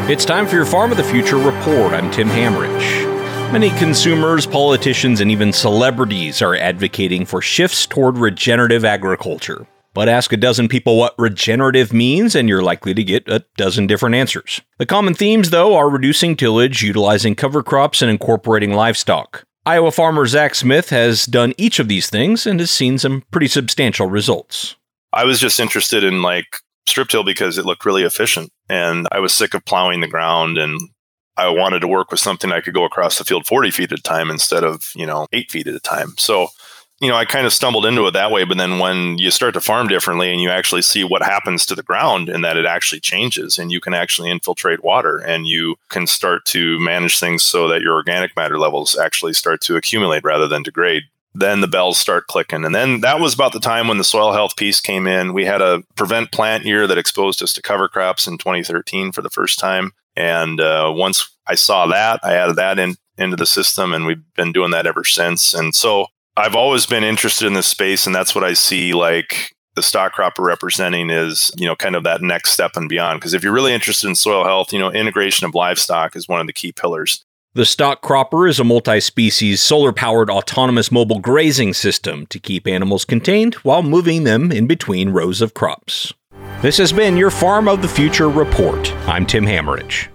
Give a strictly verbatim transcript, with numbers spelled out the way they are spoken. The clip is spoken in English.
It's time for your Farm of the Future report. I'm Tim Hamrich. Many consumers, politicians, and even celebrities are advocating for shifts toward regenerative agriculture. But ask a dozen people what regenerative means, and you're likely to get a dozen different answers. The common themes, though, are reducing tillage, utilizing cover crops, and incorporating livestock. Iowa farmer Zach Smith has done each of these things and has seen some pretty substantial results. I was just interested in like strip till because it looked really efficient, and I was sick of plowing the ground, and I wanted to work with something I could go across the field forty feet at a time instead of, you know, eight feet at a time. So, you know, I kind of stumbled into it that way. But then when you start to farm differently and you actually see what happens to the ground and that it actually changes and you can actually infiltrate water and you can start to manage things so that your organic matter levels actually start to accumulate rather than degrade, then the bells start clicking. And then that was about the time when the soil health piece came in. We had a prevent plant year that exposed us to cover crops in twenty thirteen for the first time. And uh, once I saw that, I added that in, into the system, and we've been doing that ever since. And so I've always been interested in this space, and that's what I see like the stock crop are representing is, you know, kind of that next step and beyond. Because if you're really interested in soil health, you know, integration of livestock is one of the key pillars. The stock cropper is a multi-species, solar-powered autonomous mobile grazing system to keep animals contained while moving them in between rows of crops. This has been your Farm of the Future report. I'm Tim Hamrich.